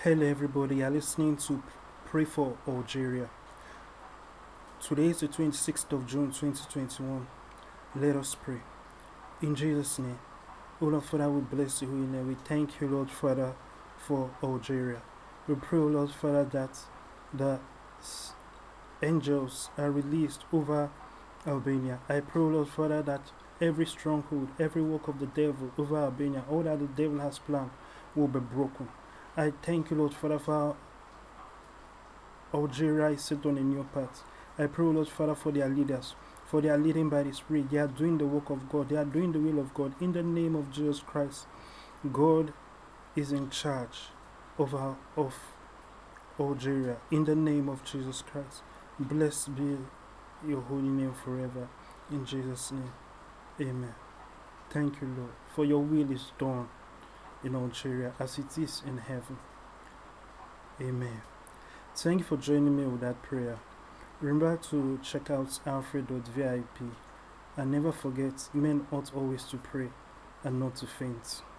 Hello, everybody. You're listening to Pray for Algeria. Today is the 26th of June 2021. Let us pray. In Jesus' name, O Lord Father, we bless you and we thank you, Lord Father, for Algeria. We pray, O Lord Father, that the angels are released over Albania. I pray, O Lord Father, that every stronghold, every work of the devil over Albania, all that the devil has planned, will be broken. I thank you, Lord Father, for Algeria is set on a new path. I pray, Lord Father, for their leaders, for they are leading by the Spirit. They are doing the work of God. They are doing the will of God. In the name of Jesus Christ, God is in charge of Algeria. In the name of Jesus Christ, blessed be your holy name forever. In Jesus' name, amen. Thank you, Lord, for your will is done in Algeria as it is in heaven. Amen. Thank you for joining me with that prayer. Remember to check out alfred.vip and never forget, men ought always to pray and not to faint.